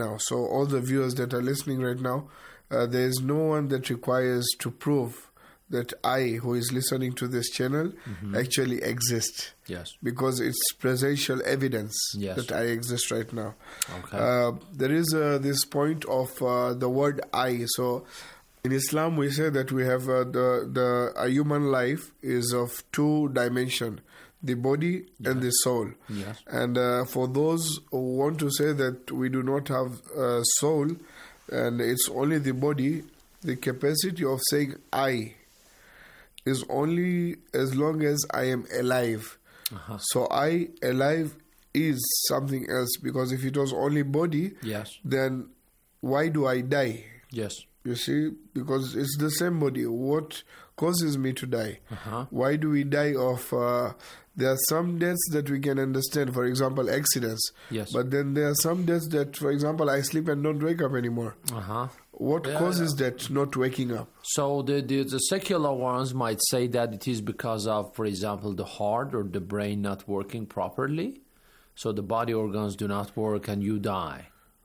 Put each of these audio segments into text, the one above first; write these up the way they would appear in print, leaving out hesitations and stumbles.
now. So all the viewers that are listening right now, there is no one that requires to prove that I, who is listening to this channel, actually exist. Yes. Because it's presential evidence that I exist right now. Okay. There is this point of the word I. So in Islam, we say that we have a human life is of two dimensions, the body and the soul. Yes. And for those who want to say that we do not have a soul and it's only the body, the capacity of saying I is only as long as I am alive. So I, alive, is something else, because if it was only body, then why do I die? Yes. You see, because it's the same body. What causes me to die? Why do we die of... there are some deaths that we can understand, for example, accidents. Yes. But then there are some deaths that, for example, I sleep and don't wake up anymore. What causes that not waking up? So the secular ones might say that it is because of, for example, the heart or the brain not working properly. So the body organs do not work and you die.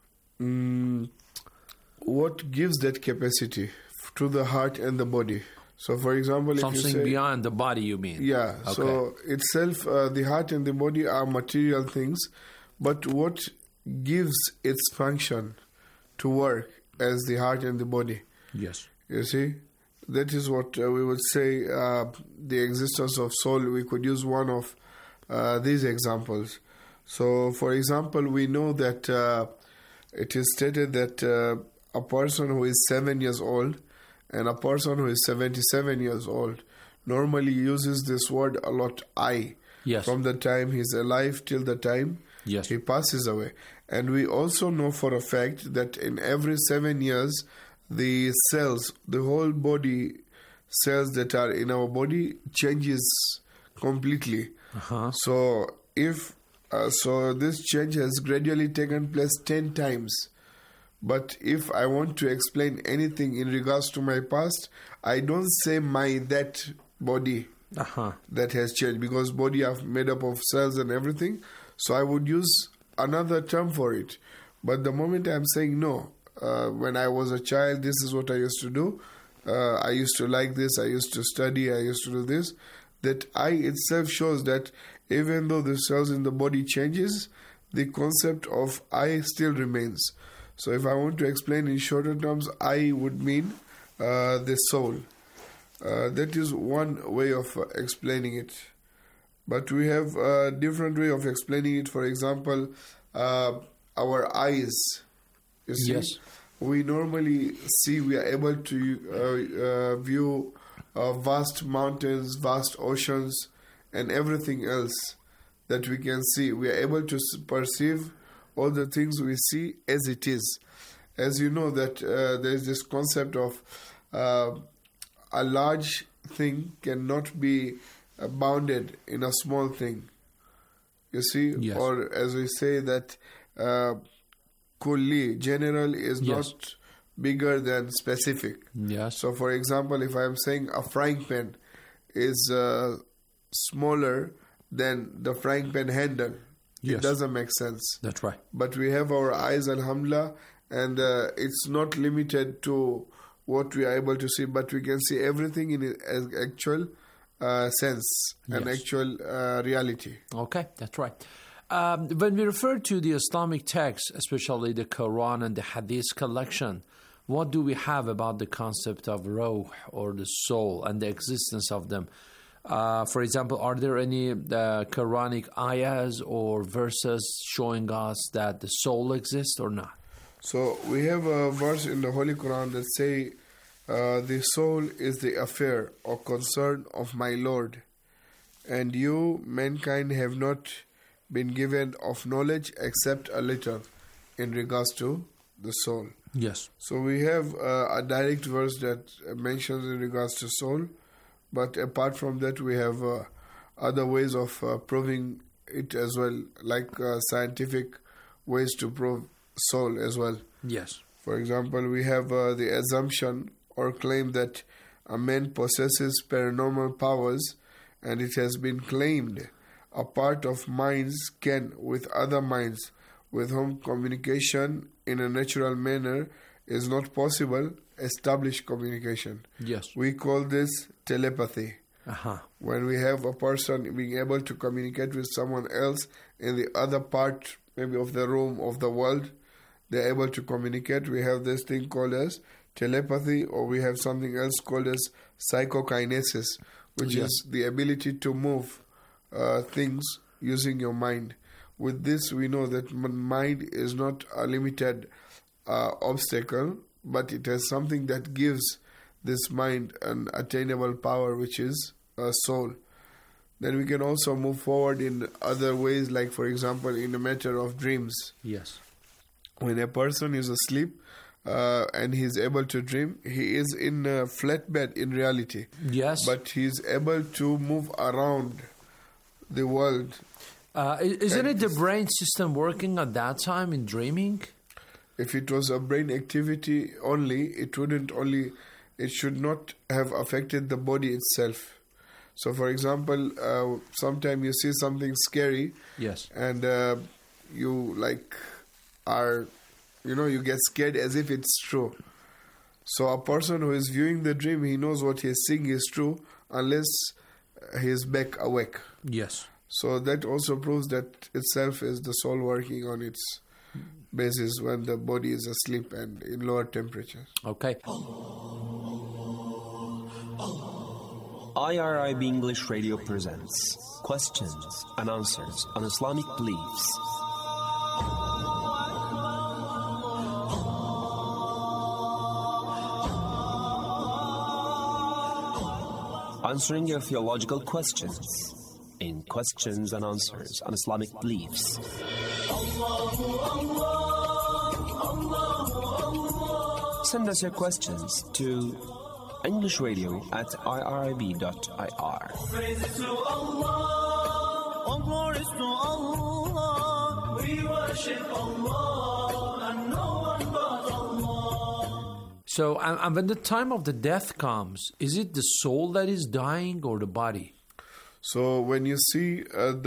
What gives that capacity to the heart and the body? So, for example, something if you say, beyond the body, you mean? Yeah. Okay. So itself, the heart and the body are material things, but what gives its function to work as the heart and the body? Yes. You see, that is what we would say. The existence of soul. We could use one of these examples. So, for example, we know that it is stated that a person who is 7 years old and a person who is 77 years old normally uses this word a lot, I, from the time he's alive till the time he passes away. And we also know for a fact that in every 7 years, the cells, the whole body cells that are in our body changes completely. So if so this change has gradually taken place 10 times. But if I want to explain anything in regards to my past, I don't say that body that has changed, because body are made up of cells and everything. So I would use another term for it. But the moment I'm saying no, when I was a child, this is what I used to do. I used to like this, I used to study, I used to do this. That I itself shows that even though the cells in the body changes, the concept of I still remains. So if I want to explain in shorter terms, I would mean the soul. That is one way of explaining it. But we have a different way of explaining it. For example, our eyes. You see, we normally see, we are able to view vast mountains, vast oceans, and everything else that we can see. We are able to perceive all the things we see as it is. As you know that there is this concept of a large thing cannot be bounded in a small thing. You see? Or as we say that kulli, general, is not bigger than specific. So for example, if I am saying a frying pan is smaller than the frying pan handle, it doesn't make sense. That's right. But we have our eyes, alhamdulillah, and it's not limited to what we are able to see, but we can see everything in its actual sense and actual reality. Okay, that's right. When we refer to the Islamic texts, especially the Quran and the Hadith collection, what do we have about the concept of ruh, or the soul, and the existence of them? For example, are there any Quranic ayahs or verses showing us that the soul exists or not? So we have a verse in the Holy Quran that say, the soul is the affair or concern of my Lord, and you, mankind, have not been given of knowledge except a little in regards to the soul. So we have a direct verse that mentions in regards to soul. But apart from that, we have other ways of proving it as well, like scientific ways to prove soul as well. For example, we have the assumption or claim that a man possesses paranormal powers, and it has been claimed a part of minds can, with other minds, with whom communication in a natural manner is not possible, establish communication. Yes. We call this telepathy. When we have a person being able to communicate with someone else in the other part, maybe of the room, of the world, they're able to communicate. We have this thing called as telepathy, or we have something else called as psychokinesis, which is the ability to move things using your mind. With this, we know that mind is not a limited obstacle, but it has something that gives this mind an attainable power, which is a soul. Then we can also move forward in other ways, like, for example, in the matter of dreams. Yes. When a person is asleep and he's able to dream, he is in a flat bed in reality. Yes. But he's able to move around the world. Isn't it the brain system working at that time in dreaming? If it was a brain activity only, it should not have affected the body itself. So, for example, sometimes you see something scary. Yes. And you you get scared as if it's true. So a person who is viewing the dream, he knows what he is seeing is true unless he is back awake. Yes. So that also proves that itself is the soul working on its basis when the body is asleep and in lower temperatures. Okay. IRIB English Radio presents questions and answers on Islamic beliefs. Answering your theological questions in questions and answers on Islamic beliefs. Send us your questions to EnglishRadio@irib.ir. Praises to Allah, all glories to Allah. We worship Allah and no one but Allah. So, and when the time of the death comes, is it the soul that is dying or the body? So when you see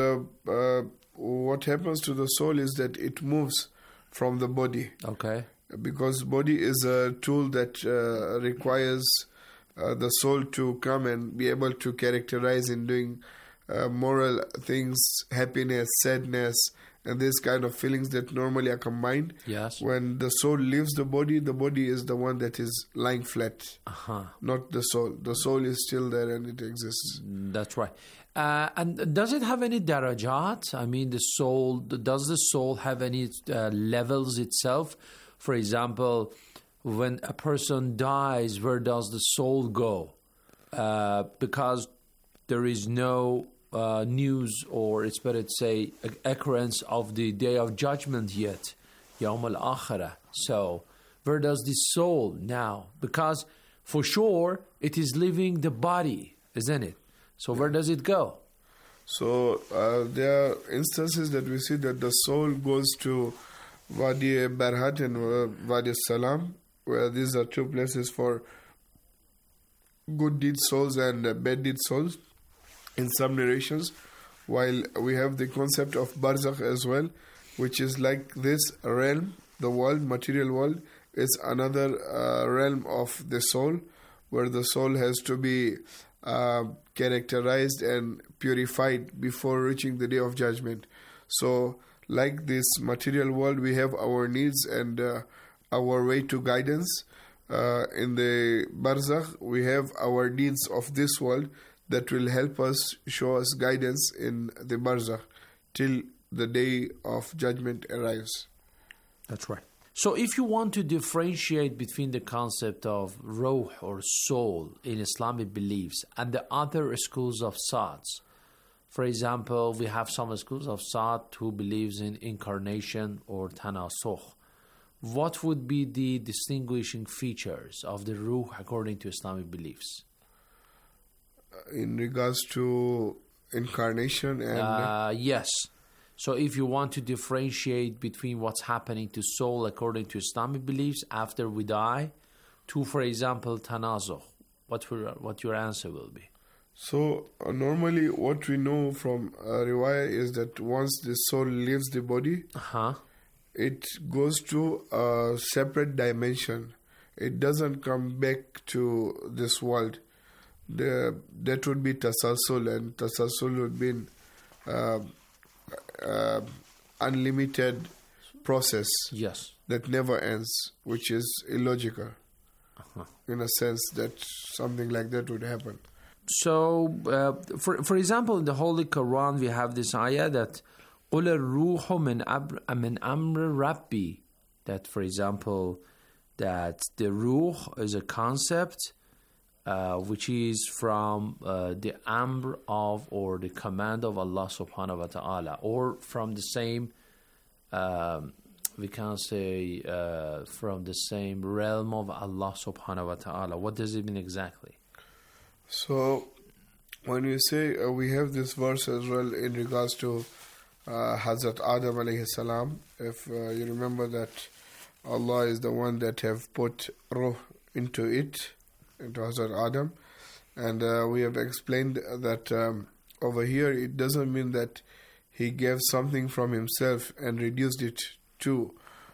what happens to the soul is that it moves from the body. Okay. Because body is a tool that requires the soul to come and be able to characterize in doing moral things, happiness, sadness, and this kind of feelings that normally are combined. Yes. When the soul leaves the body is the one that is lying flat, not the soul. The soul is still there and it exists. That's right. And does it have any darajat? I mean, does the soul have any levels itself? For example, when a person dies, where does the soul go? Because there is no news, or it's better to say occurrence of the Day of Judgment yet, Yawm al-Akhirah. So where does the soul now? Because for sure it is leaving the body, isn't it? So where does it go? So there are instances that we see that the soul goes to Wadi Barhat and Wadi Salam, where these are two places for good deed souls and bad deed souls in some narrations, while we have the concept of Barzakh as well, which is like this realm, the world, material world, is another realm of the soul, where the soul has to be characterized and purified before reaching the Day of Judgment. So, like this material world, we have our needs and our way to guidance. In the Barzakh, we have our needs of this world that will help us, show us guidance in the Barzakh till the Day of Judgment arrives. That's right. So if you want to differentiate between the concept of ruh or soul in Islamic beliefs and the other schools of thoughts, for example, we have some schools of thought who believes in incarnation or tanasukh. What would be the distinguishing features of the ruh according to Islamic beliefs? In regards to incarnation and... Yes. So if you want to differentiate between what's happening to soul according to Islamic beliefs after we die, to, for example, tanasukh, what your answer will be? So normally what we know from riwayah is that once the soul leaves the body, it goes to a separate dimension. It doesn't come back to this world. That would be tasalsul, and tasalsul would be unlimited process Yes. that never ends, which is illogical. In a sense that something like that would happen. So, for example, in the Holy Quran, we have this ayah that قُلِ الرُّوحُ مِنْ أَمْرِ رَبِّي. That, for example, that the ruh is a concept which is from the amr of, or the command of Allah subhanahu wa ta'ala, or from the same, we can say, from the same realm of Allah subhanahu wa ta'ala. What does it mean exactly? So, when you say, we have this verse as well in regards to Hazrat Adam alayhi salam. If you remember that Allah is the one that have put ruh into Hazrat Adam. And we have explained that over here it doesn't mean that he gave something from himself and reduced it to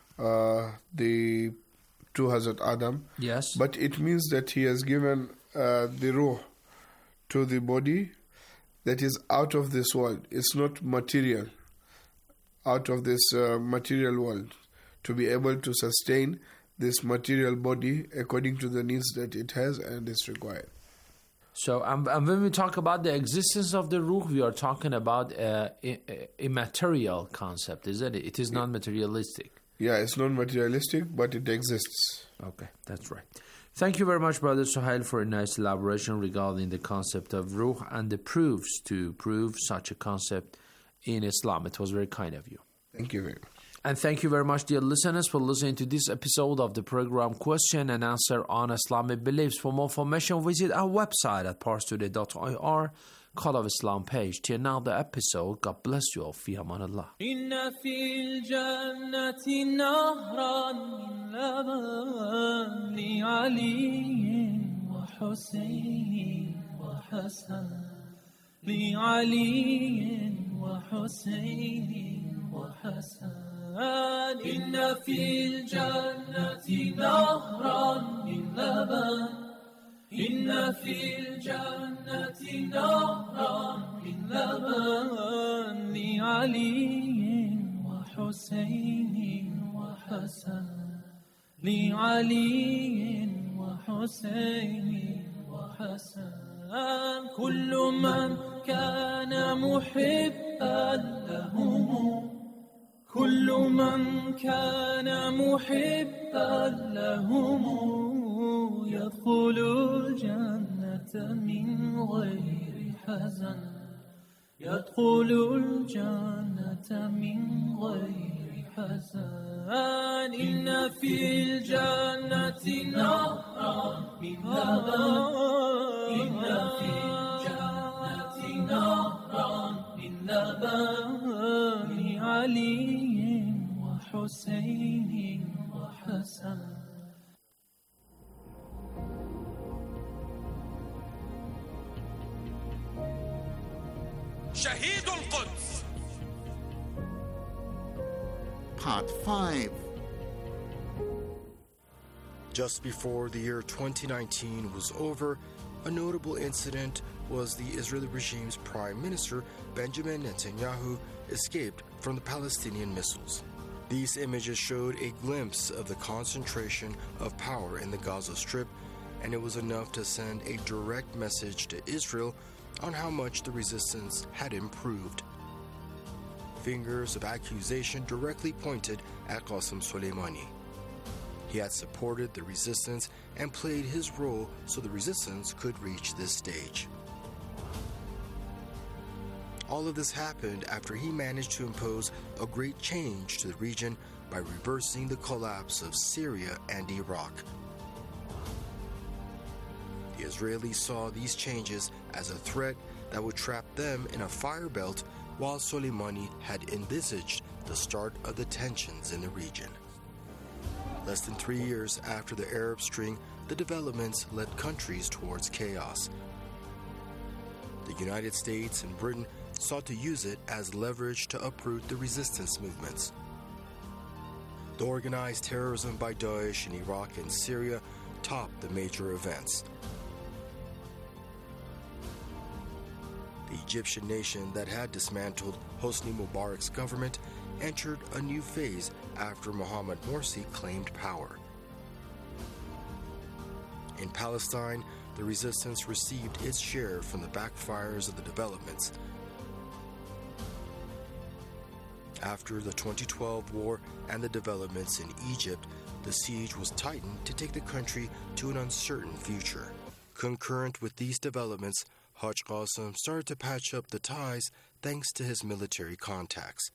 Hazrat Adam. Yes. But it means that he has given the ruh to the body that is out of this world. It's not material, out of this material world, to be able to sustain this material body according to the needs that it has and is required. So, and when we talk about the existence of the ruh, we are talking about immaterial concept, isn't it? It is non-materialistic. Yeah, it's non-materialistic, but it exists. Okay, that's right. Thank you very much, Brother Suhail, for a nice elaboration regarding the concept of ruh and the proofs to prove such a concept in Islam. It was very kind of you. Thank you very much. And thank you very much, dear listeners, for listening to this episode of the program Question and Answer on Islamic Beliefs. For more information, visit our website at parstoday.ir, Call of Islam page. Till another episode, God bless you all. Fi aman Allah. إن في الجنة نهرا من لبن لعلي وحسين وحسن لعلي وحسين وحسن إن في الجنة نهرا من لبن إن في الجنة نهرا من لبن لعلي وحسين وحسن لعلي وحسين وحسن كل من كان محبا لهم كل من كان محبا لهم يدخل الجنة من غير حزن يدخل الجنة من غير حزن إن في الجنة نهرا من لبن إن في الجنة نهرا من لبن لعلي وحسين وحسن شهيد القدس Part 5. Just before the year 2019 was over, a notable incident was the Israeli regime's Prime Minister Benjamin Netanyahu escaped from the Palestinian missiles. These images showed a glimpse of the concentration of power in the Gaza Strip, and it was enough to send a direct message to Israel on how much the resistance had improved. Fingers of accusation directly pointed at Qasem Soleimani. He had supported the resistance and played his role so the resistance could reach this stage. All of this happened after he managed to impose a great change to the region by reversing the collapse of Syria and Iraq. The Israelis saw these changes as a threat that would trap them in a fire belt, while Soleimani had envisaged the start of the tensions in the region. Less than 3 years after the Arab Spring, the developments led countries towards chaos. The United States and Britain sought to use it as leverage to uproot the resistance movements. The organized terrorism by Daesh in Iraq and Syria topped the major events. The Egyptian nation that had dismantled Hosni Mubarak's government entered a new phase after Mohamed Morsi claimed power. In Palestine, the resistance received its share from the backfires of the developments. After the 2012 war and the developments in Egypt, the siege was tightened to take the country to an uncertain future. Concurrent with these developments, Haj Qasim started to patch up the ties thanks to his military contacts.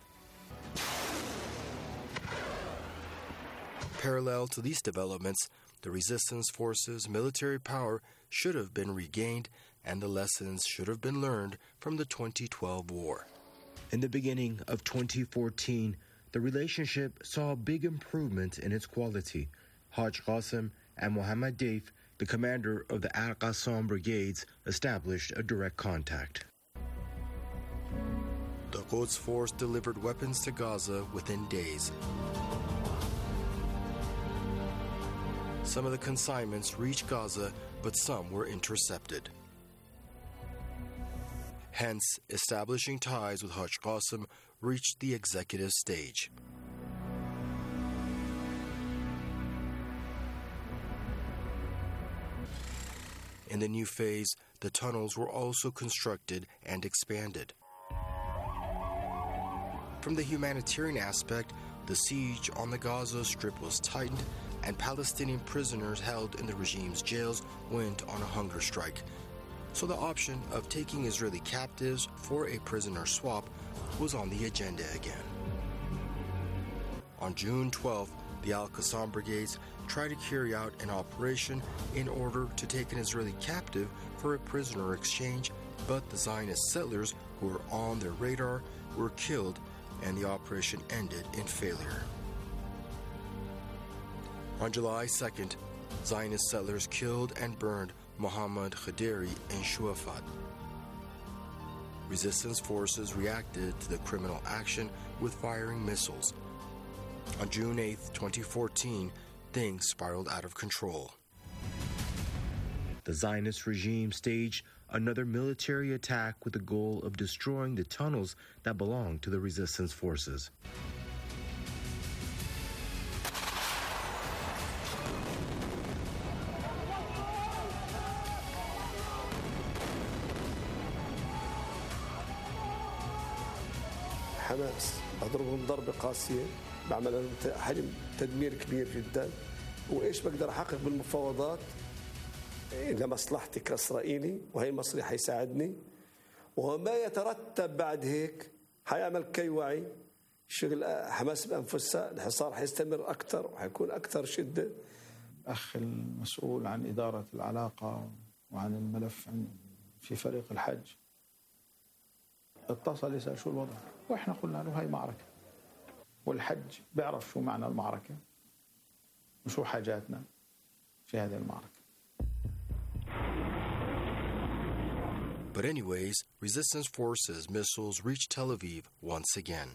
Parallel to these developments, the resistance forces' military power should have been regained and the lessons should have been learned from the 2012 war. In the beginning of 2014, the relationship saw a big improvement in its quality. Haj Qasim and Mohammad Deif, the commander of the Al-Qassam brigades, established a direct contact. The Quds force delivered weapons to Gaza within days. Some of the consignments reached Gaza, but some were intercepted. Hence, establishing ties with Haj Qasim reached the executive stage. In the new phase, the tunnels were also constructed and expanded. From the humanitarian aspect, the siege on the Gaza Strip was tightened, and Palestinian prisoners held in the regime's jails went on a hunger strike. So the option of taking Israeli captives for a prisoner swap was on the agenda again. On June 12th, the Al-Qassam brigades tried to carry out an operation in order to take an Israeli captive for a prisoner exchange, but the Zionist settlers who were on their radar were killed, and the operation ended in failure. On July 2nd, Zionist settlers killed and burned Mohammad Khaderi in Shuafat. Resistance forces reacted to the criminal action with firing missiles. On June 8, 2014, things spiraled out of control. The Zionist regime staged another military attack with the goal of destroying the tunnels that belonged to the resistance forces. حماس أضربهم ضربة قاسية بعمل لهم حجم تدمير كبير جدا وإيش بقدر أحقق بالمفاوضات لمصلحتي كإسرائيلي وهي مصري حيساعدني وما يترتب بعد هيك حيعمل كي وعي شغل حماس بأنفسها الحصار حيستمر أكثر وحيكون أكثر شدة. أخ المسؤول عن إدارة العلاقة وعن الملف في فريق الحج اتصل يسأل شو الوضع وإحنا قلنا له هاي معركة والحج بيعرف شو معنى المعركة وشو حاجاتنا في هذه المعركة. But anyways, resistance forces' missiles reached Tel Aviv once again.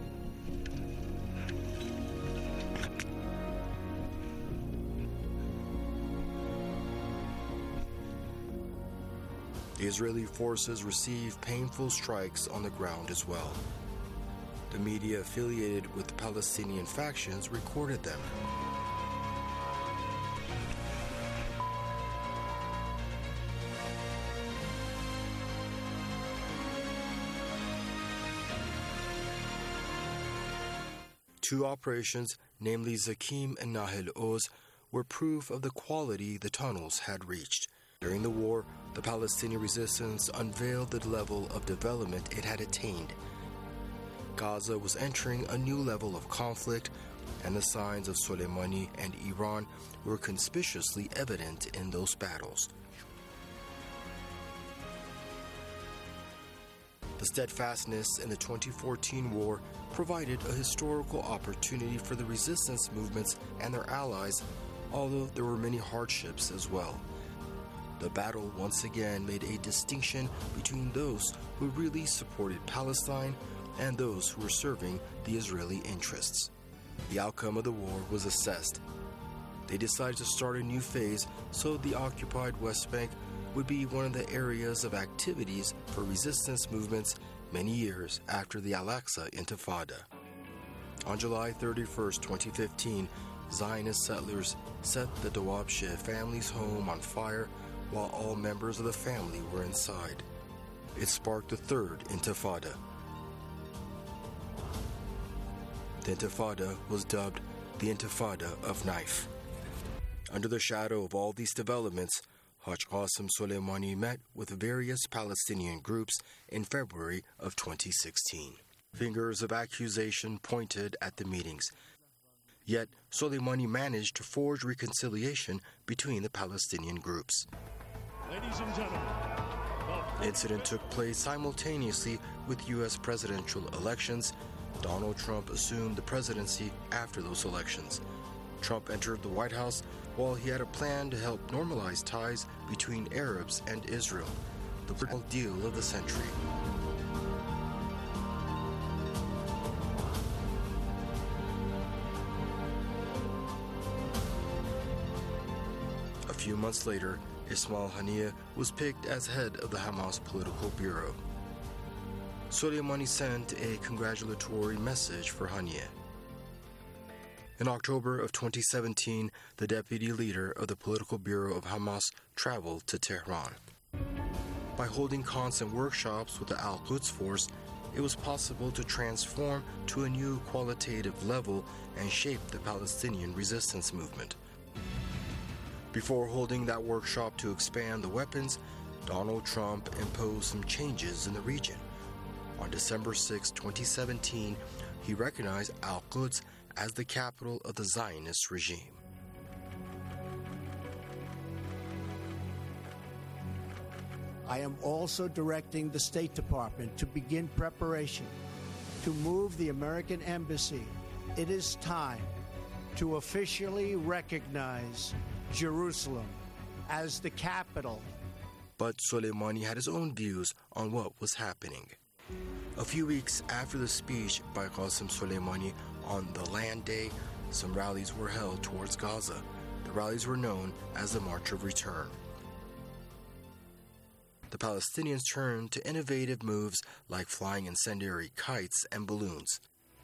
The Israeli forces received painful strikes on the ground as well. The media affiliated with the Palestinian factions recorded them. Two operations, namely Zakim and Nahil Oz, were proof of the quality the tunnels had reached. During the war, the Palestinian resistance unveiled the level of development it had attained. Gaza was entering a new level of conflict, and the signs of Soleimani and Iran were conspicuously evident in those battles. The steadfastness in the 2014 war provided a historical opportunity for the resistance movements and their allies, although there were many hardships as well. The battle once again made a distinction between those who really supported Palestine and those who were serving the Israeli interests. The outcome of the war was assessed. They decided to start a new phase so the occupied West Bank would be one of the areas of activities for resistance movements many years after the Al-Aqsa Intifada. On July 31, 2015, Zionist settlers set the Dawabsheh family's home on fire while all members of the family were inside. It sparked the third Intifada. The Intifada was dubbed the Intifada of Knife. Under the shadow of all these developments, Haj Qasem Soleimani met with various Palestinian groups in February of 2016. Fingers of accusation pointed at the meetings. Yet, Soleimani managed to forge reconciliation between the Palestinian groups. Ladies and gentlemen, the incident took place simultaneously with U.S. presidential elections. Donald Trump assumed the presidency after those elections. Trump entered the White House while he had a plan to help normalize ties between Arabs and Israel, the political deal of the century. A few months later, Ismail Haniyeh was picked as head of the Hamas political bureau. Soleimani sent a congratulatory message for Haniyeh. In October of 2017, the deputy leader of the political bureau of Hamas traveled to Tehran. By holding constant workshops with the Al-Quds Force, it was possible to transform to a new qualitative level and shape the Palestinian resistance movement. Before holding that workshop to expand the weapons, Donald Trump imposed some changes in the region. On December 6, 2017, he recognized Al-Quds as the capital of the Zionist regime. I am also directing the State Department to begin preparation to move the American embassy. It is time to officially recognize Jerusalem as the capital. But Soleimani had his own views on what was happening. A few weeks after the speech by Qasem Soleimani on the Land Day, some rallies were held towards Gaza. The rallies were known as the March of Return. The Palestinians turned to innovative moves like flying incendiary kites and balloons.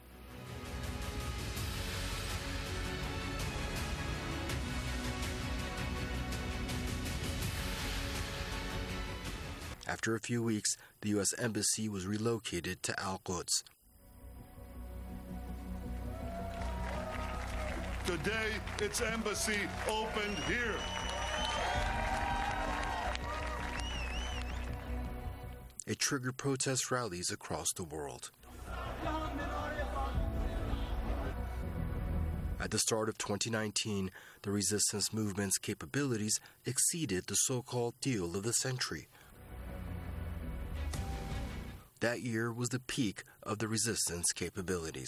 After a few weeks, the U.S. Embassy was relocated to Al-Quds. today its embassy opened here. It triggered protest rallies across the world. At the start of 2019, the resistance movement's capabilities exceeded the so-called deal of the century. That year was the peak of the resistance capabilities.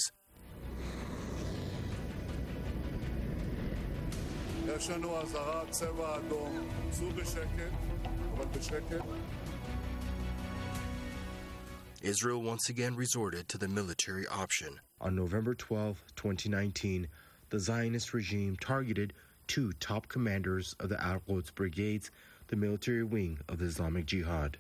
Israel once again resorted to the military option. On November 12, 2019, the Zionist regime targeted two top commanders of the Al-Quds brigades, the military wing of the Islamic Jihad.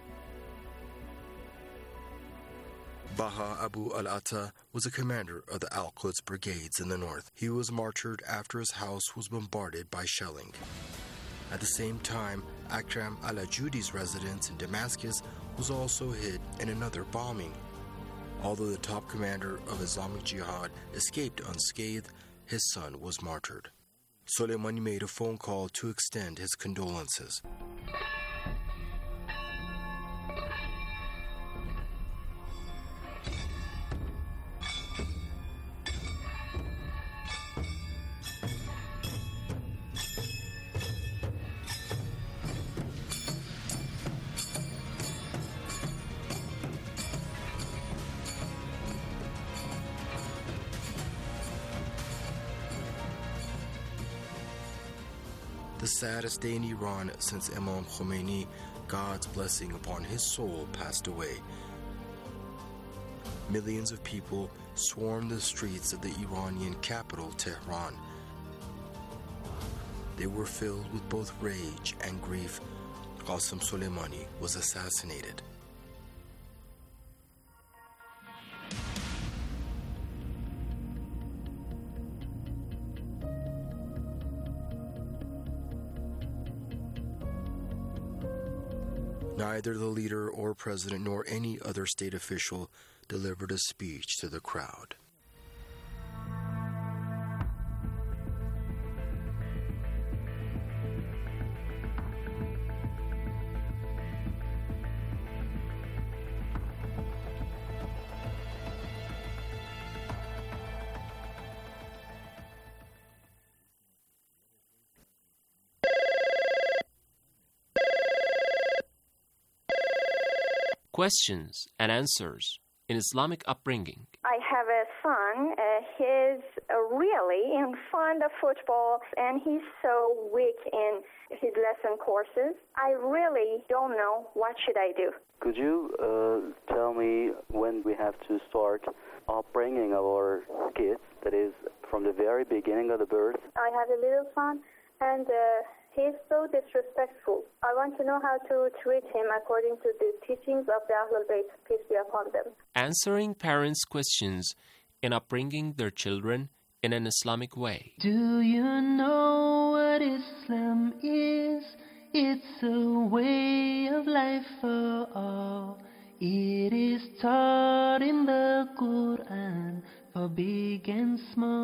Baha Abu al-Atta was a commander of the Al-Quds brigades in the north. He was martyred after his house was bombarded by shelling. At the same time, Akram al-Ajudi's residence in Damascus was also hit in another bombing. Although the top commander of Islamic Jihad escaped unscathed, his son was martyred. Soleimani made a phone call to extend his condolences. The saddest day in Iran since Imam Khomeini, God's blessing upon his soul, passed away. Millions of people swarmed the streets of the Iranian capital, Tehran. They were filled with both rage and grief. Qasem Soleimani was assassinated. Neither the leader or president nor any other state official delivered a speech to the crowd. Questions and answers in Islamic upbringing. I have a son. He's really fond of football, and he's so weak in his lesson courses. I really don't know what should I do. Could you tell me when we have to start upbringing our kids, that is, from the very beginning of the birth? I have a little son, and he's so disrespectful. I want to know how to treat him according to the teachings of the Ahlul Bayt, peace be upon them. Answering parents' questions in upbringing their children in an Islamic way. Do you know what Islam is? It's a way of life for all. It is taught in the Quran for big and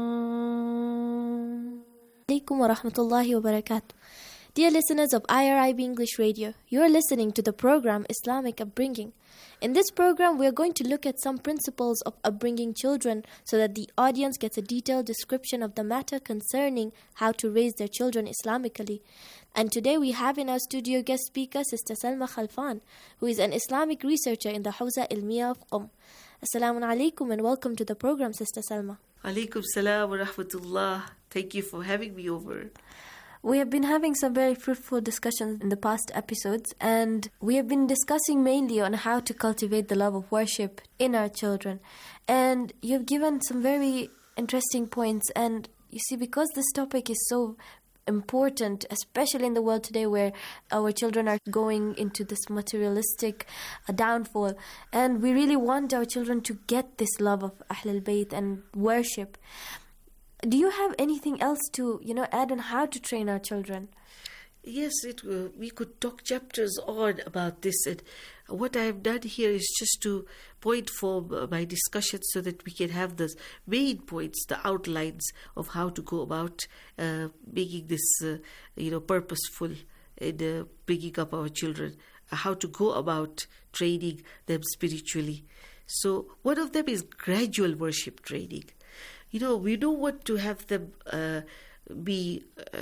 small. Alaikum wa rahmatullahi wa barakatuh. Dear listeners of IRIB English Radio, you are listening to the program Islamic Upbringing. In this program, we are going to look at some principles of upbringing children so that the audience gets a detailed description of the matter concerning how to raise their children Islamically. And today we have in our studio guest speaker, Sister Salma Khalfan, who is an Islamic researcher in the Hawza Ilmiya of Qom. Assalamu alaikum and welcome to the program, Sister Salma. Alaikum salam wa rahmatullah. Thank you for having me over. We have been having some very fruitful discussions in the past episodes, and we have been discussing mainly on how to cultivate the love of worship in our children. And you've given some very interesting points, and you see, because this topic is so important, especially in the world today where our children are going into this materialistic downfall, and we really want our children to get this love of Ahlul Bayt and worship. Do you have anything else to, add on how to train our children? Yes, we could talk chapters on about this. And what I have done here is just to point form my discussion so that we can have the main points, the outlines of how to go about making this, purposeful in bringing up our children, how to go about training them spiritually. So one of them is gradual worship training. We don't want to have them be,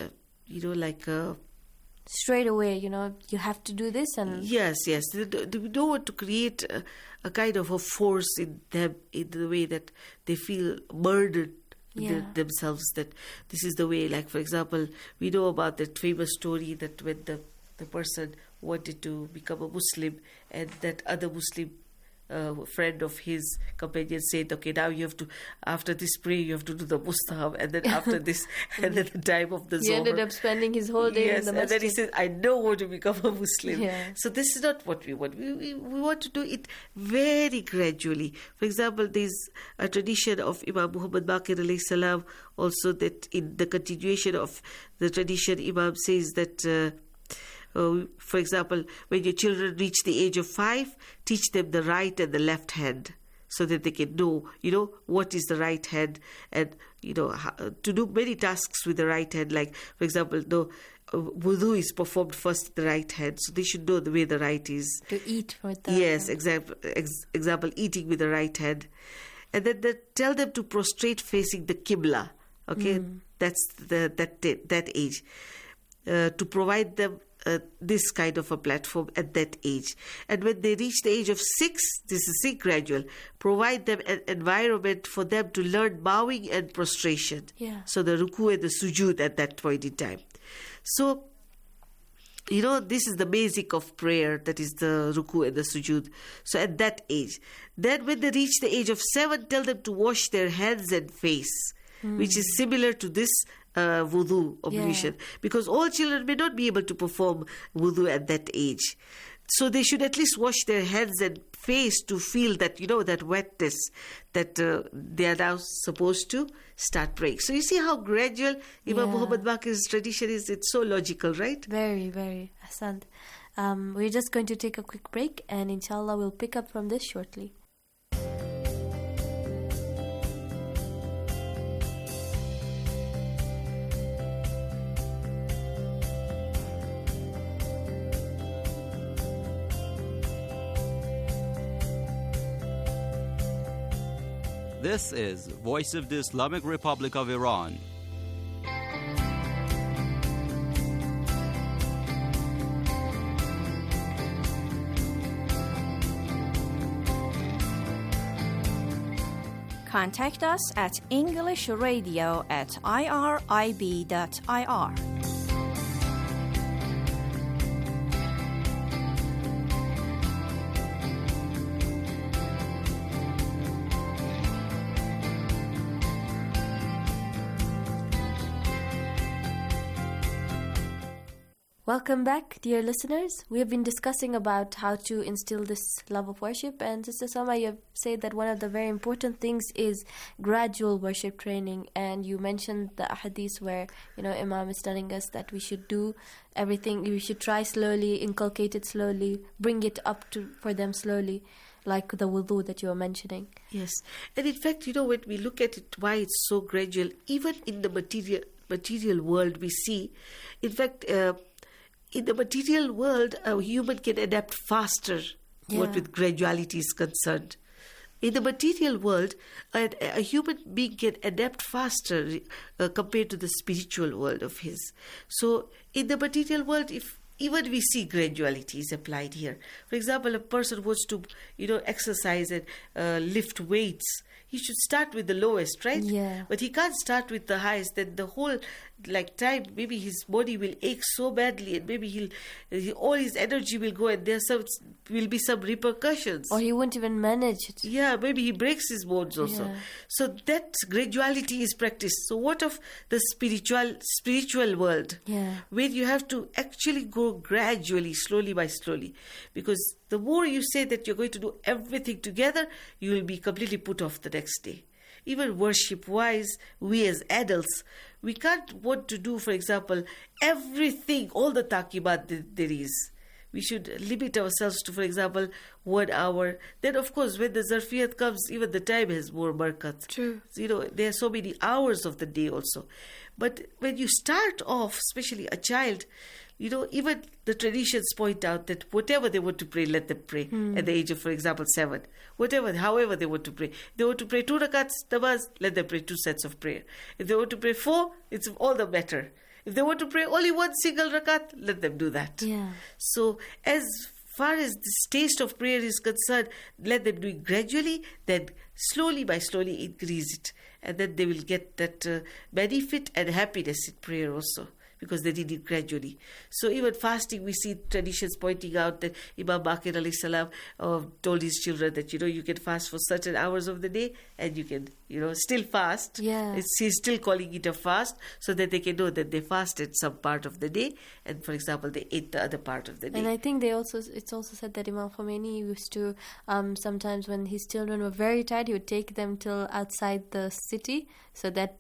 straight away, you have to do this. And Yes. We don't want to create a kind of a force in them in the way that they feel burdened themselves, that this is the way. Like, for example, we know about that famous story that when the person wanted to become a Muslim, and that other Muslim friend of his companion said, okay, now you have to, after this prayer, you have to do the mustahab, and then after this, and then the time of the Zohar. He ended up spending his whole day in the masjid. And then he said, I don't want to become a Muslim. Yeah. So this is not what we want. We want to do it very gradually. For example, there's a tradition of Imam Muhammad Baqir alayhi salam, also that in the continuation of the tradition, Imam says that for example, when your children reach the age of 5, teach them the right and the left hand so that they can know, what is the right hand, and, to do many tasks with the right hand. Like, for example, wudu is performed first with the right hand, so they should know the way the right is. To eat with the Yes, example, eating with the right hand. And then they tell them to prostrate facing the Qibla. Okay, that's that age. To provide them this kind of a platform at that age. And when they reach the age of 6, this is gradual, provide them an environment for them to learn bowing and prostration. Yeah. So the ruku and the sujood at that point in time. So this is the basic of prayer, that is the ruku and the sujood. So at that age. Then when they reach the age of 7, tell them to wash their hands and face, which is similar to this wudu ablution. Because all children may not be able to perform wudu at that age. So they should at least wash their hands and face to feel that, that wetness that they are now supposed to start praying. So you see how gradual Imam Muhammad Baqir's tradition is. It's so logical, right? Very, very. Ahsant. We're just going to take a quick break, and inshallah we'll pick up from this shortly. This is Voice of the Islamic Republic of Iran. Contact us at englishradio@irib.ir. Welcome back, dear listeners. We have been discussing about how to instill this love of worship, and Sister Sama, you have said that one of the very important things is gradual worship training, and you mentioned the ahadith where, Imam is telling us that we should do everything, we should try slowly, inculcate it slowly, bring it up for them slowly, like the wudu that you were mentioning. Yes, and in fact, when we look at it, why it's so gradual, even in the material world we see, in fact, in the material world, a human can adapt faster what with graduality is concerned. In the material world, a human being can adapt faster compared to the spiritual world of his. So in the material world, even we see graduality is applied here. For example, a person wants to, exercise and lift weights. He should start with the lowest, right? Yeah. But he can't start with the highest. Then the whole time, maybe his body will ache so badly, and maybe all his energy will go, and will be some repercussions. Or he won't even manage it. Yeah, maybe he breaks his bones also. Yeah. So that graduality is practiced. So what of the spiritual world? Yeah. Where you have to actually go gradually, slowly by slowly. Because the more you say that you're going to do everything together, you will be completely put off the next day. Even worship-wise, we as adults, we can't want to do, for example, everything, all the taqibat there is. We should limit ourselves to, for example, 1 hour. Then, of course, when the zarfiyat comes, even the time has more barakat. True. There are so many hours of the day also. But when you start off, especially a child, even the traditions point out that whatever they want to pray, let them pray at the age of, for example, 7. However they want to pray. If they want to pray 2 rakats namaz, let them pray 2 sets of prayer. If they want to pray 4, it's all the better. If they want to pray only 1 single rakat, let them do that. Yeah. So as far as this taste of prayer is concerned, let them do it gradually, then slowly by slowly increase it. And then they will get that benefit and happiness in prayer also, because they did it gradually. So even fasting, we see traditions pointing out that Imam Baqir alayhi salam told his children that, you can fast for certain hours of the day, and you can, still fast. Yeah. He's still calling it a fast, so that they can know that they fasted some part of the day, and for example, they ate the other part of the day. And I think it's also said that Imam Khomeini used to, sometimes when his children were very tired, he would take them till outside the city, so that,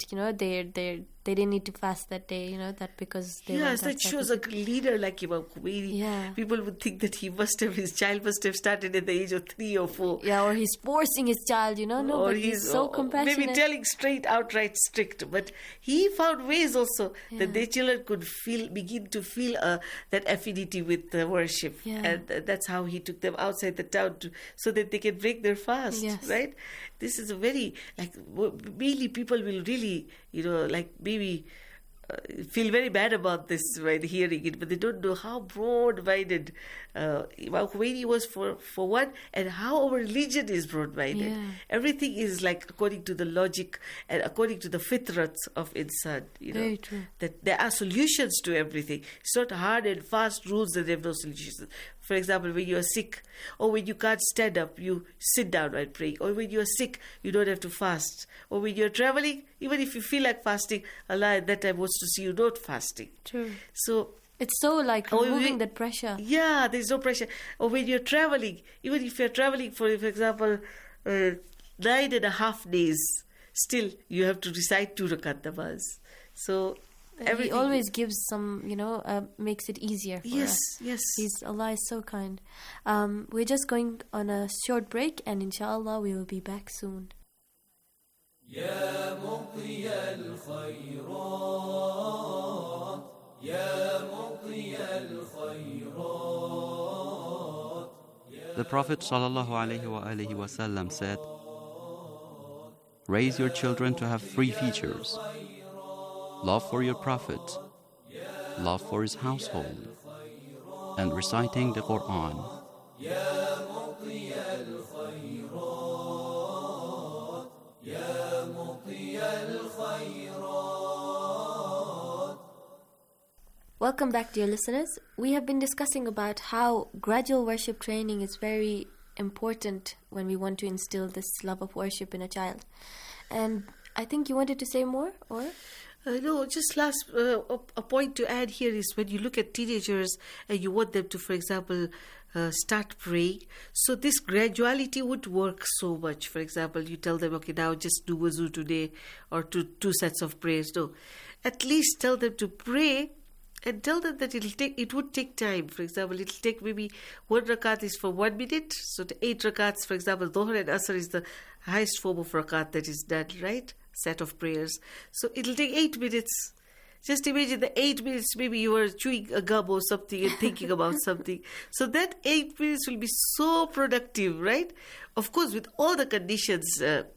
they didn't need to fast that day, that because they Yes, that shows a leader like Imam Khomeini. Yeah. People would think that his child must have started at the age of 3 or 4. Yeah, or he's forcing his child, No, or but he's so compassionate. Maybe telling straight, outright strict. But he found ways also that their children could begin to feel that affinity with the worship. Yeah. And that's how he took them outside the town so that they can break their fast, right? This is a very, really people will really, maybe feel very bad about this when hearing it, but they don't know how broad-minded Imam Khomeini was for one, and how our religion is broad-minded. Yeah. Everything is like according to the logic and according to the fitrats of insan. Very true. That there are solutions to everything. It's not hard and fast rules that have no solutions. For example, when you are sick, or when you can't stand up, you sit down and pray. Or when you are sick, you don't have to fast. Or when you're traveling, even if you feel like fasting, Allah at that time wants to see you not fasting. True. So it's so like removing that pressure. Yeah, there's no pressure. Or when you're traveling, even if you're traveling for example, 9.5 days, still you have to recite 2 rakat namaz. So He always gives some, makes it easier for us. Yes. Allah is so kind. We're just going on a short break, and inshallah we will be back soon. يا مطي الخيرات يا مطي الخيرات. The Prophet ﷺ said, "Raise your children to have 3 features: love for your Prophet, love for his household, and reciting the Quran." Welcome back, dear listeners. We have been discussing about how gradual worship training is very important when we want to instill this love of worship in a child. And I think you wanted to say more, or? No, just last a point to add here is when you look at teenagers and you want them to, for example, start praying. So this graduality would work so much. For example, you tell them, okay, now just do wuzu today, or two sets of prayers. No, at least tell them to pray. And tell them that it would take time. For example, it'll take maybe 1 rakat is for 1 minute. So the 8 rakats, for example, Dhuhr and Asr is the highest form of rakat that is done, right? Set of prayers. So it'll take 8 minutes. Just imagine the 8 minutes, maybe you were chewing a gum or something and thinking about something. So that 8 minutes will be so productive, right? Of course, with all the conditions,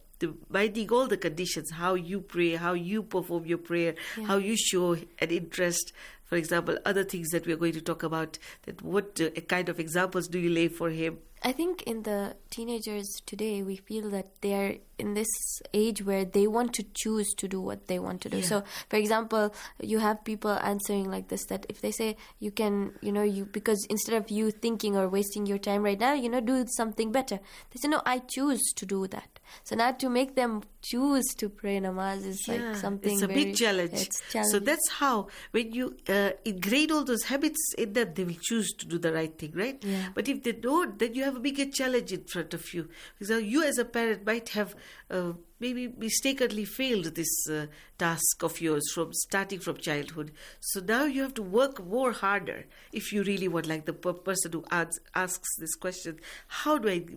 binding all the conditions, how you pray, how you perform your prayer, how you show an interest. For example, other things that we are going to talk about, that what kind of examples do you lay for him? I think in the teenagers today, we feel that they are in this age where they want to choose to do what they want to do. Yeah. So, for example, you have people answering like this, that if they say you can, because instead of you thinking or wasting your time right now, do something better. They say, no, I choose to do that. So now to make them choose to pray namaz is like something it's a big challenge. It's challenging. So that's how, when you ingrain all those habits in them, they will choose to do the right thing, right? Yeah. But if they don't, then you have a bigger challenge in front of you. Because you as a parent might have maybe mistakenly failed this task of yours from starting from childhood. So now you have to work more harder if you really want, like the person who asks this question, how do I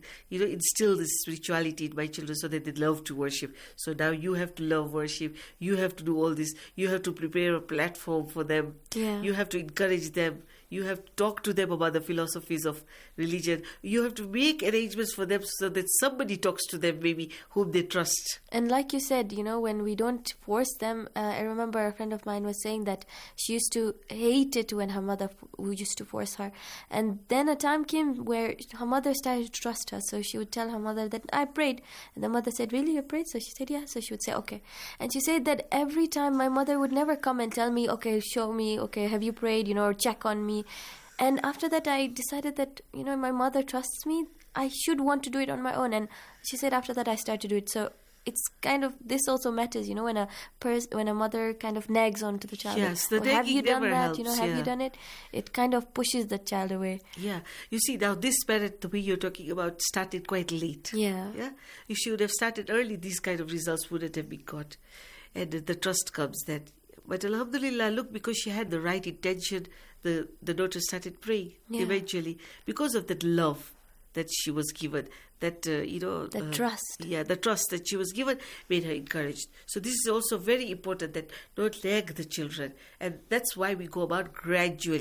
instill this spirituality in my children so that they love to worship? So now you have to love worship. You have to do all this. You have to prepare a platform for them. Yeah. You have to encourage them. You have to talk to them about the philosophies of religion. You have to make arrangements for them so that somebody talks to them, maybe, whom they trust. And like you said, when we don't force them, I remember a friend of mine was saying that she used to hate it when her mother used to force her. And then a time came where her mother started to trust her. So she would tell her mother that I prayed. And the mother said, really, you prayed? So she said, yeah. So she would say, okay. And she said that every time my mother would never come and tell me, okay, show me, okay, have you prayed, or check on me. And after that, I decided that, my mother trusts me. I should want to do it on my own. And she said after that, I started to do it. So it's kind of, this also matters, when a mother kind of nags onto the child. Yes, the have you done that? Helps, have you done it? It kind of pushes the child away. Yeah. You see, now this parent, the way you're talking about, started quite late. Yeah. If she would have started early, these kind of results wouldn't have been got. And the trust comes that. But Alhamdulillah, look, because she had the right intention, the daughter started praying eventually, because of that love that she was given, that trust. Yeah, the trust that she was given made her encouraged. So this is also very important, that don't nag the children, and that's why we go about gradually.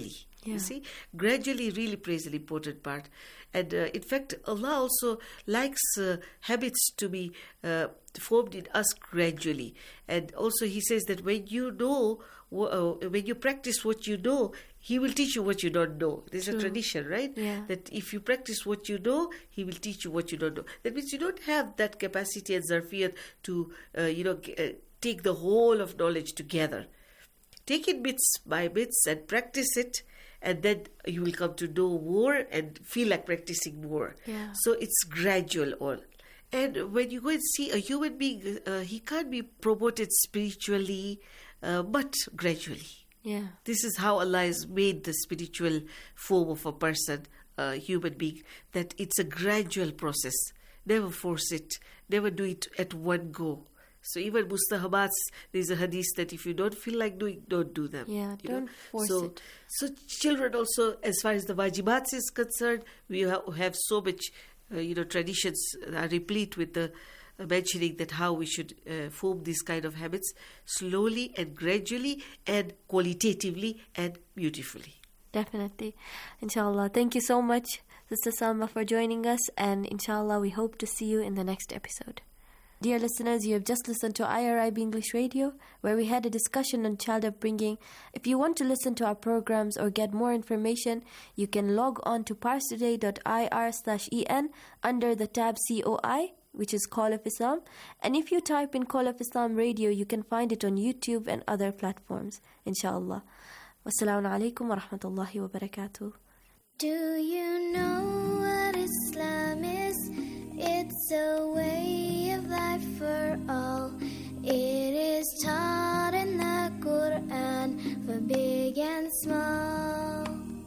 You see, gradually really plays an important part. And in fact, Allah also likes habits to be formed in us gradually. And also He says that when you know, when you practice what you know, He will teach you what you don't know. There's a tradition, right? Yeah. That if you practice what you know, He will teach you what you don't know. That means you don't have that capacity and zarfiyat to, take the whole of knowledge together. Take it bits by bits and practice it, and then you will come to know more and feel like practicing more. Yeah. So it's gradual all. And when you go and see a human being, he can't be promoted spiritually, but gradually. Yeah. This is how Allah has made the spiritual form of a person, a human being, that it's a gradual process. Never force it. Never do it at one go. So even mustahabats, there's a hadith that if you don't feel like doing, don't do them. Yeah, don't force it. So children also, as far as the wajibats is concerned, we have so much, traditions are replete with the mentioning that how we should form these kind of habits slowly and gradually and qualitatively and beautifully. Definitely. Inshallah. Thank you so much, Sister Salma, for joining us. And inshallah, we hope to see you in the next episode. Dear listeners, you have just listened to IRIB English Radio, where we had a discussion on child upbringing. If you want to listen to our programs or get more information, you can log on to parstoday.ir/en under the tab COI, which is Call of Islam. And if you type in Call of Islam Radio, you can find it on YouTube and other platforms, inshallah. Wassalamu alaikum wa rahmatullahi wa barakatuh. Do you know what Islam is? It's a way of life for all. It is taught in the Quran for big and small.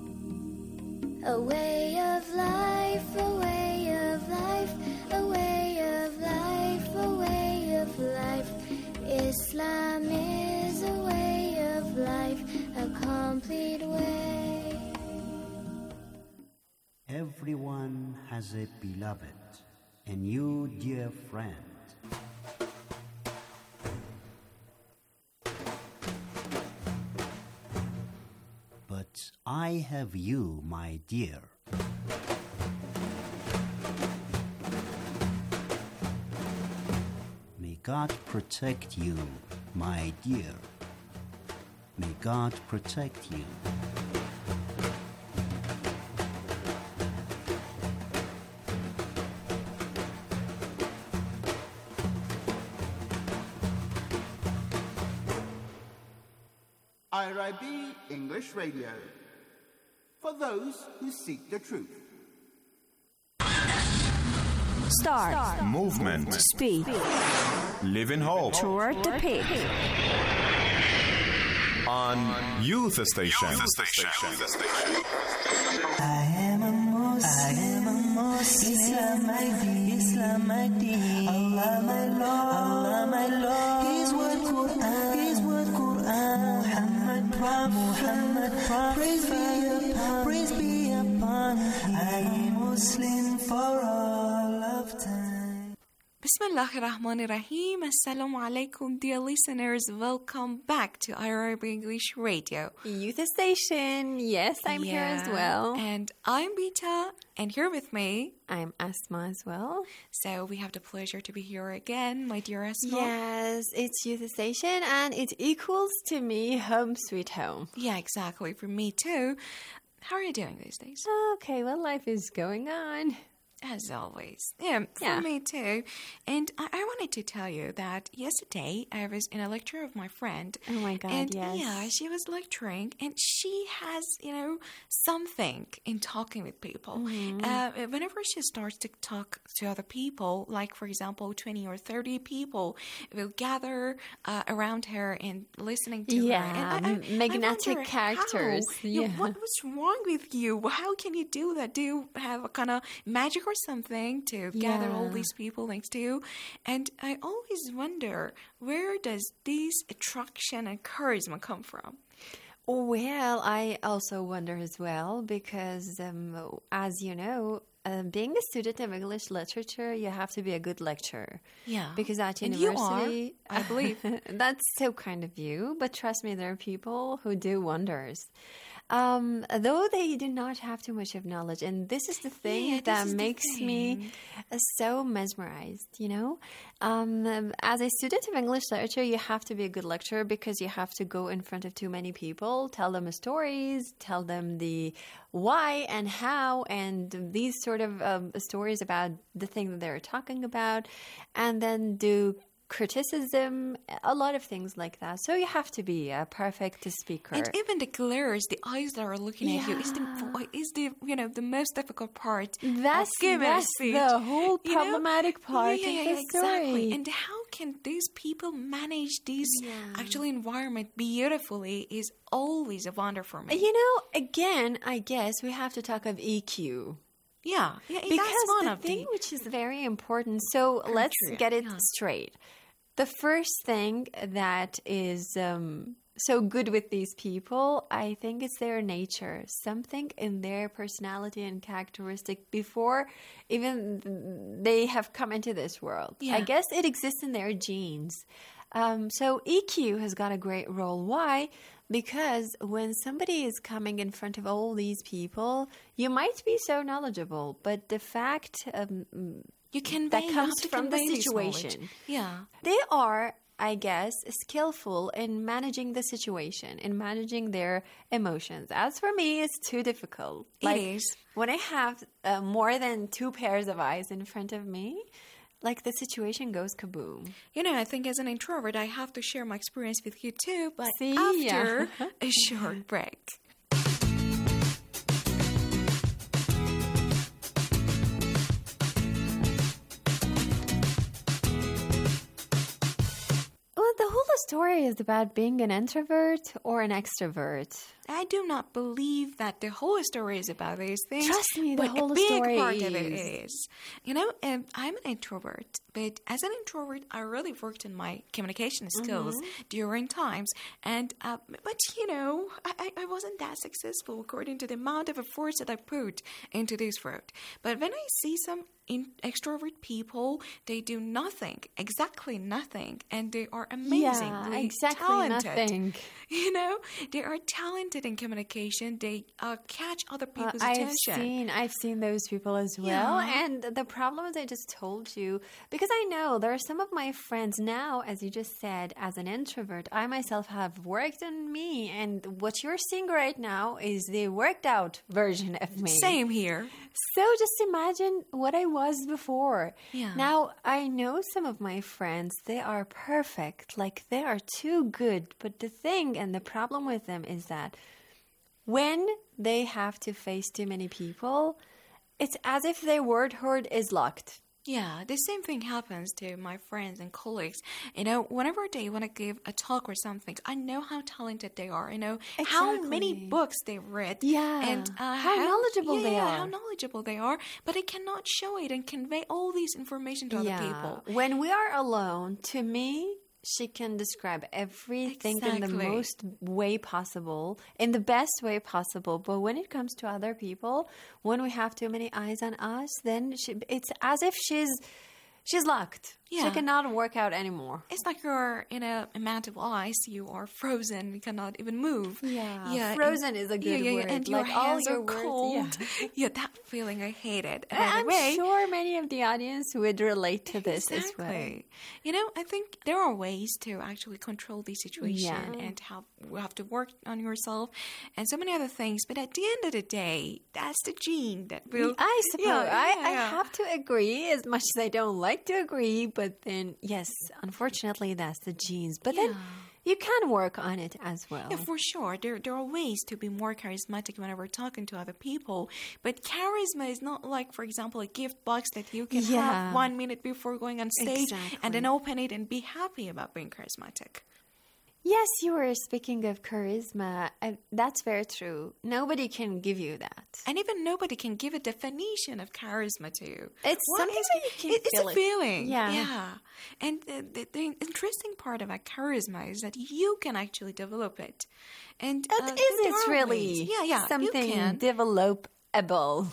A way of life, a way of life, a way of life, a way of life. Islam is a way of life, a complete way. Everyone has a beloved, and you, dear friend. But I have you, my dear. May God protect you, my dear. May God protect you. IRIB English Radio, for those who seek the truth. Start. Movement. Speak. Live in hope. Toward the peak. On Youth Station. I am a Muslim, Islam my deen, Allah my Lord, His word Quran, Muhammad Prophet, praise be upon Him. I am Muslim for all of time. Bismillahir Rahmanir Rahim. Assalamu alaikum, dear listeners. Welcome back to IRIB English Radio. Youth Station. Yes, I'm here as well. And I'm Bita, and here with me, I'm Asma as well. So we have the pleasure to be here again, my dear Asma. Yes, it's Youth Station, and it equals to me home sweet home. Yeah, exactly. For me too. How are you doing these days? Okay, well, life is going on. As always. Yeah, for me too. And I wanted to tell you that yesterday I was in a lecture of my friend. Oh my God, and yes. Yeah, she was lecturing and she has, something in talking with people. Mm-hmm. Whenever she starts to talk to other people, like for example, 20 or 30 people will gather around her and listening to her. And magnetic I characters. How, what was wrong with you? How can you do that? Do you have a kind of magic or something to gather all these people next to you? And I always wonder, where does this attraction and charisma come from? Well, I also wonder as well because, as you know, being a student of English literature, you have to be a good lecturer. Yeah. Because at And university, you are, I believe. That's so kind of you. But trust me, there are people who do wonders. though they do not have too much of knowledge. And this is the thing that makes me so mesmerized, you know. As a student of English literature, you have to be a good lecturer because you have to go in front of too many people, tell them stories, tell them the why and how, and these sort of stories about the thing that they're talking about, and then do criticism, a lot of things like that. So you have to be a perfect speaker. And even the glares, the eyes that are looking at you is the you know, the most difficult part. That's the whole problematic part of the story. Exactly. And how can these people manage this actually environment beautifully is always a wonder for me. You know, again, I guess we have to talk of EQ. Yeah, because that's one the of thing which is very important. So let's get it straight. The first thing that is so good with these people, I think it's their nature, something in their personality and characteristic before even they have come into this world. Yeah. I guess it exists in their genes. So EQ has got a great role. Why? Because when somebody is coming in front of all these people, you might be so knowledgeable, but the fact that comes from the situation, they are, I guess, skillful in managing the situation, in managing their emotions. As for me, it's too difficult. It is. When I have more than two pairs of eyes in front of me, like the situation goes kaboom. You know, I think as an introvert, I have to share my experience with you too, but See, after a short break. Well, the whole story is about being an introvert or an extrovert. I do not believe that the whole story is about these things. Trust me, the whole a big story part of it is. You know, I'm an introvert, but as an introvert, I really worked on my communication skills during times. And but you know, I wasn't that successful according to the amount of efforts that I put into this road. But when I see some extrovert people, they do nothing, exactly nothing, and they are amazingly talented. Nothing. You know, they are talented in communication. They catch other people's attention. I've seen those people as well. And the problem is, I just told you, because I know there are some of my friends now, as you just said, as an introvert, I myself have worked on me, and what you're seeing right now is the worked out version of me. Same here. So just imagine what I was before. Yeah. Now, I know some of my friends, they are perfect. Like, they are too good. But the thing and the problem with them is that when they have to face too many people, it's as if their word herd is locked. Yeah, the same thing happens to my friends and colleagues. You know, whenever they want to give a talk or something, I know how talented they are. I know how many books they've read. Yeah, and how knowledgeable they are. How knowledgeable they are. But I cannot show it and convey all these information to other people. When we are alone, to me, she can describe everything in the most way possible, in the best way possible. But when it comes to other people, when we have too many eyes on us, then it's as if she's locked. Yeah. She cannot work out anymore. It's like you're in a amount of ice. You are frozen. You cannot even move. Yeah. Frozen is a good word. And like your hands are cold. Yeah, that feeling, I hate it. And I'm sure many of the audience would relate to this as well. You know, I think there are ways to actually control the situation and you have to work on yourself and so many other things. But at the end of the day, that's the gene that will... I suppose. I have to agree, as much as I don't like to agree. But then, yes, unfortunately, that's the genes. But then you can work on it as well. Yeah, for sure. There are ways to be more charismatic whenever talking to other people. But charisma is not like, for example, a gift box that you can have 1 minute before going on stage and then open it and be happy about being charismatic. Yes, you were speaking of charisma. That's very true. Nobody can give you that. And even nobody can give a definition of charisma to you. It's something that you can It's feel a feeling. Yeah. And the interesting part about charisma is that you can actually develop it. And it's really something developable.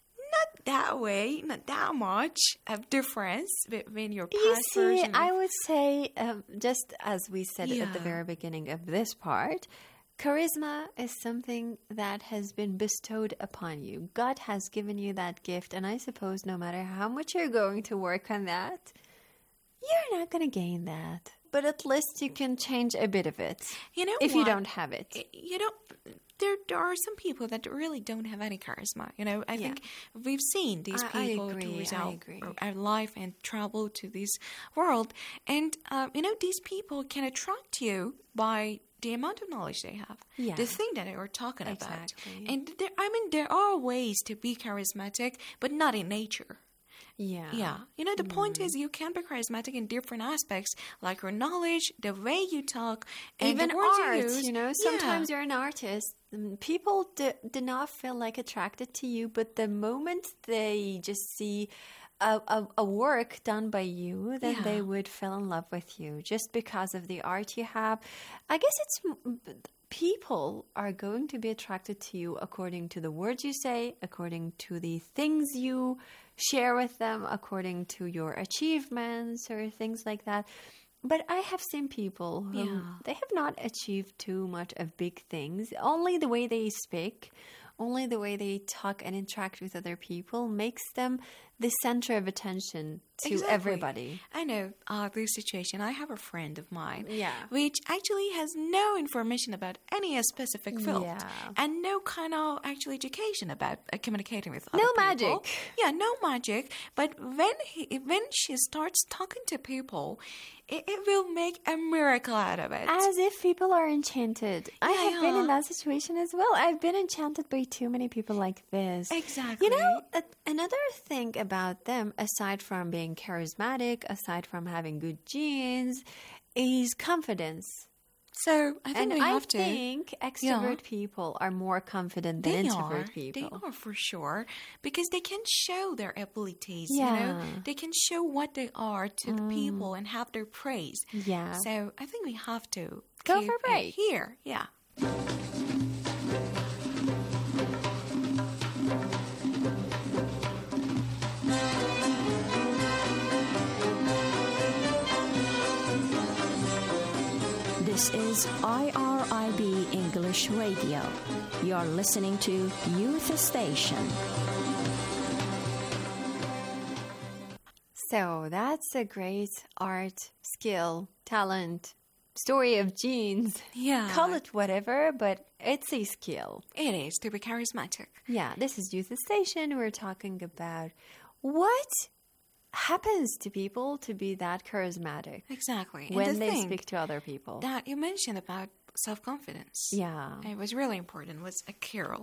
Not that way, not that much of difference between your past You see, version. I would say, just as we said at the very beginning of this part, charisma is something that has been bestowed upon you. God has given you that gift, and I suppose no matter how much you're going to work on that, you're not going to gain that. But at least you can change a bit of it. You know if what? you don't have it. There are some people that really don't have any charisma. I think we've seen these people throughout our life and travel to this world. And, these people can attract you by the amount of knowledge they have, the thing that they are talking about. And there are ways to be charismatic, but not in nature. Yeah. The point is you can be charismatic in different aspects, like your knowledge, the way you talk, and even the words art, you use. Sometimes you're an artist. People do not feel like attracted to you, but the moment they just see a work done by you, then they would fall in love with you just because of the art you have. I guess people are going to be attracted to you according to the words you say, according to the things you share with them, according to your achievements or things like that. But I have seen people who they have not achieved too much of big things. Only the way they speak, only the way they talk and interact with other people makes them the center of attention to everybody. I know this situation. I have a friend of mine, which actually has no information about any specific field, and no kind of actual education about communicating with other people. Magic. Yeah, no magic. But when she starts talking to people, it will make a miracle out of it. As if people are enchanted. I have been in that situation as well. I've been enchanted by too many people like this. Exactly. Another thing about them, aside from being charismatic, aside from having good genes, is confidence. So I think extrovert people are more confident than introvert people. They are for sure, because they can show their abilities. They can show what they are to the people and have their praise. Yeah. So I think we have to go keep for a break here. Yeah. This is IRIB English Radio. You're listening to Youth Station. So that's a great art, skill, talent, story of genes. Yeah. Call it whatever, but it's a skill. It is to be charismatic. Yeah, this is Youth Station. We're talking about what happens to people to be that charismatic. Exactly. When they speak to other people. That you mentioned about self-confidence. Yeah. It was really important, was a Carol.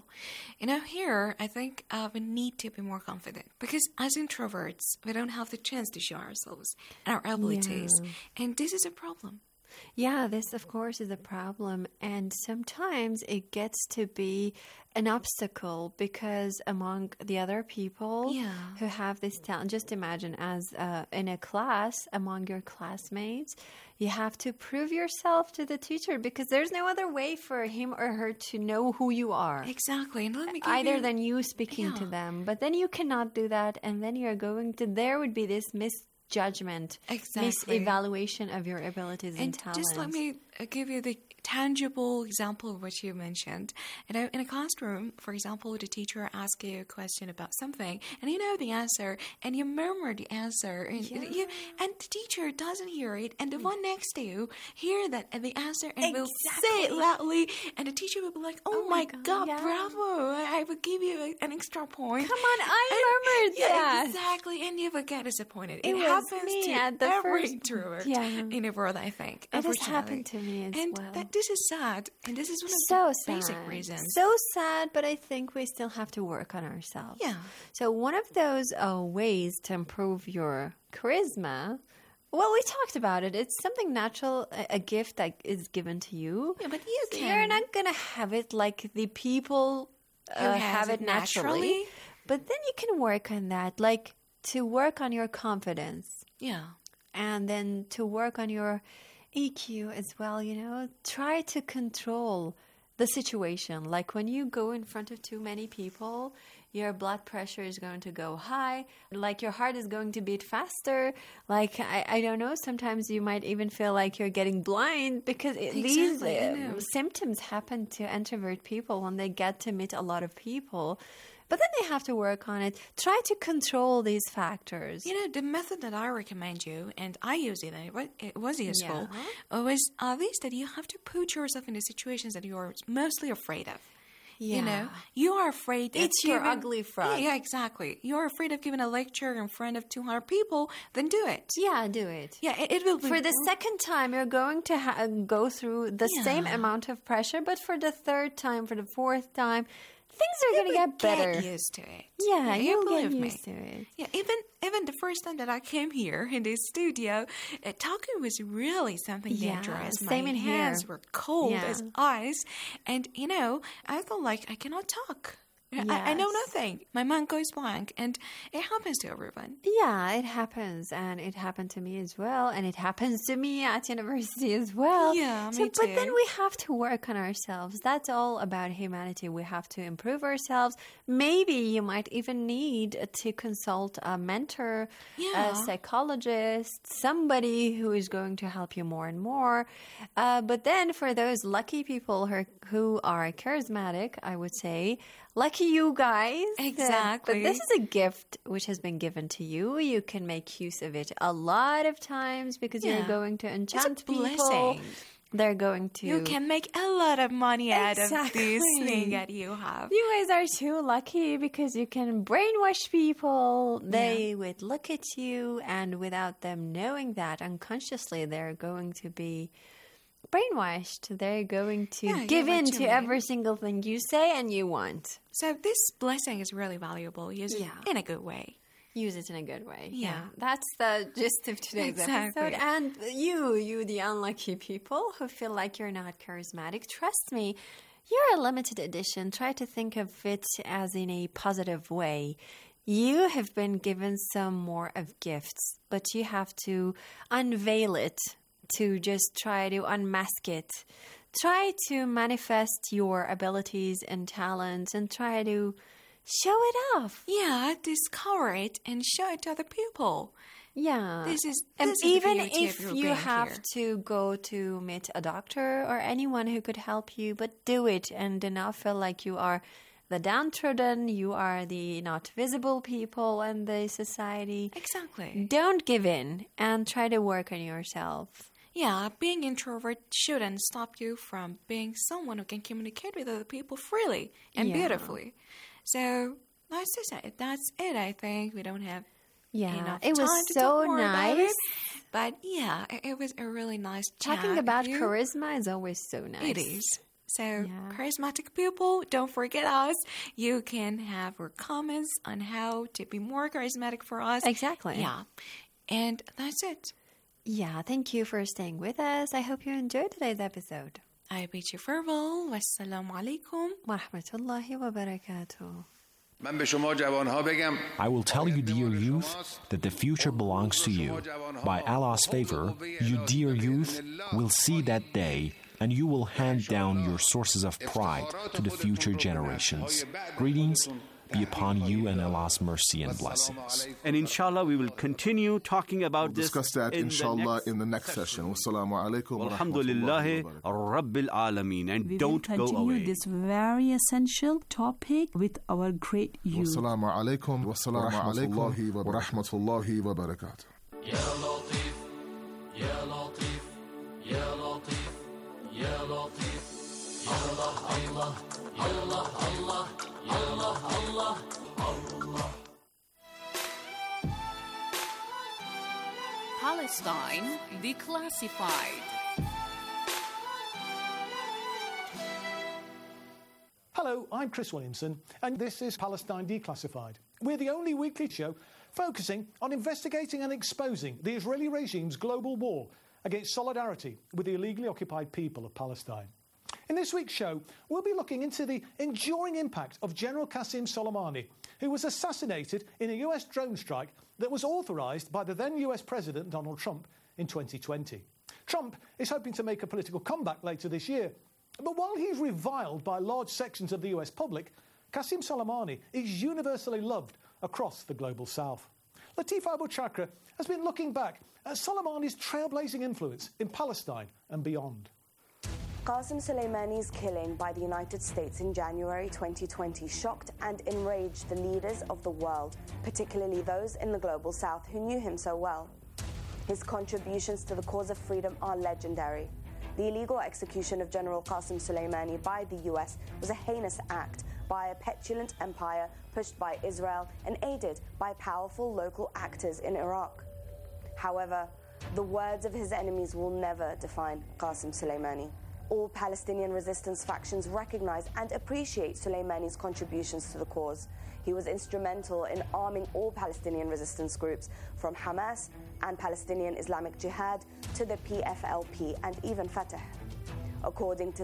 Here, I think we need to be more confident, because as introverts, we don't have the chance to show ourselves and our abilities. Yeah. And this is a problem. Yeah, this, of course, is a problem. And sometimes it gets to be an obstacle, because among the other people who have this talent, just imagine as in a class, among your classmates, you have to prove yourself to the teacher, because there's no other way for him or her to know who you are. Exactly. And let me give Either than you speaking to them. But then you cannot do that. And then you're going to, there would be this misjudgment, misevaluation of your abilities and talents. Just let me give you the tangible example of what you mentioned. In a classroom, for example, the teacher asks you a question about something, and you know the answer, and you murmur the answer, and the teacher doesn't hear it, and the one next to you hear that the answer and will say it loudly, and the teacher will be like, "Oh my God, bravo! I will give you an extra point." Come on, I murmured that. Exactly, and you will get disappointed. It happens to every introvert in the world, I think. It has happened to me as well. This is sad, and this is one of the basic reasons. So sad, but I think we still have to work on ourselves. Yeah. So one of those ways to improve your charisma, well, we talked about it. It's something natural, a gift that is given to you. Yeah, but you're not going to have it like the people have it naturally. But then you can work on that, like to work on your confidence. Yeah. And then to work on your EQ as well, try to control the situation. Like when you go in front of too many people, your blood pressure is going to go high, like your heart is going to beat faster. Like, I don't know, sometimes you might even feel like you're getting blind because these symptoms happen to introvert people when they get to meet a lot of people. But then they have to work on it. Try to control these factors. The method that I recommend you, and I use it, and it was useful, was this, that you have to put yourself in the situations that you're mostly afraid of. Yeah. You are afraid of It's your ugly frog. Yeah, exactly. You're afraid of giving a lecture in front of 200 people, then do it. Yeah, do it. Yeah, it will be... For the second time, you're going to go through the same amount of pressure, but for the third time, for the fourth time, things are going to get better. Get used to it. Yeah, you'll get used to it. Yeah, even the first time that I came here in this studio, talking was really something dangerous. Same in My hands here. were cold as ice, and I felt like I cannot talk. I know nothing. My mind goes blank, and it happens to everyone. Yeah, it happens, and it happened to me as well, and it happens to me at university as well. Yeah, me too. But then we have to work on ourselves. That's all about humanity. We have to improve ourselves. Maybe you might even need to consult a mentor, a psychologist, somebody who is going to help you more and more. But then for those lucky people who are charismatic, I would say, lucky you guys. Exactly. But this is a gift which has been given to you. You can make use of it a lot of times because you're going to enchant people. Blessing. They're going to... You can make a lot of money out of this thing that you have. You guys are too lucky because you can brainwash people. They would look at you, and without them knowing that, unconsciously, they're going to be brainwashed. They're going to give in to every single thing you say and you want. So this blessing is really valuable. Use it in a good way. Use it in a good way. Yeah. That's the gist of today's episode. And you, the unlucky people who feel like you're not charismatic, trust me, you're a limited edition. Try to think of it as in a positive way. You have been given some more of gifts, but you have to unveil it, to just try to unmask it. Try to manifest your abilities and talents and try to show it off. Yeah, discover it and show it to other people. Yeah. This is even if you have to go to meet a doctor or anyone who could help you, but do it and do not feel like you are the downtrodden, you are the not visible people in the society. Exactly. Don't give in and try to work on yourself. Yeah, being introvert shouldn't stop you from being someone who can communicate with other people freely and beautifully. So that's it. I think we don't have enough it time was to so talk more nice. about it. But yeah, it was a really nice chat. Talking about with you. charisma is always so nice. It is. So charismatic people, don't forget us. You can have your comments on how to be more charismatic for us. Exactly. Yeah. And that's it. Yeah, thank you for staying with us. I hope you enjoyed today's episode. I bid you farewell. Wassalamu alaikum. Wa rahmatullahi wa barakatuh. I will tell you, dear youth, that the future belongs to you. By Allah's favor, you, dear youth, will see that day, and you will hand down your sources of pride to the future generations. Greetings be upon you and Allah's mercy and blessings. And inshallah, we will continue talking about this. Discuss that, inshallah, in the next session. Wassalamu alaikum wa Alhamdulillahi Rabbil Alameen. And we don't will go away. This very essential topic with our great youth. Wassalamu alaikum wa rahmatullahi wa barakatuh. Ya Latif, Ya Latif, Ya Latif, Ya Latif, Allah, Allah, Allah, Allah. Allah, Allah, Allah. Palestine Declassified. Hello, I'm Chris Williamson, and this is Palestine Declassified. We're the only weekly show focusing on investigating and exposing the Israeli regime's global war against solidarity with the illegally occupied people of Palestine. In this week's show, we'll be looking into the enduring impact of General Qasem Soleimani, who was assassinated in a US drone strike that was authorised by the then US President Donald Trump in 2020. Trump is hoping to make a political comeback later this year, but while he's reviled by large sections of the US public, Qasem Soleimani is universally loved across the global south. Latifa Abu Chakra has been looking back at Soleimani's trailblazing influence in Palestine and beyond. Qasem Soleimani's killing by the United States in January 2020 shocked and enraged the leaders of the world, particularly those in the global south who knew him so well. His contributions to the cause of freedom are legendary. The illegal execution of General Qasem Soleimani by the US was a heinous act by a petulant empire pushed by Israel and aided by powerful local actors in Iraq. However, the words of his enemies will never define Qasem Soleimani. All Palestinian resistance factions recognize and appreciate Soleimani's contributions to the cause. He was instrumental in arming all Palestinian resistance groups, from Hamas and Palestinian Islamic Jihad to the PFLP and even Fatah. According to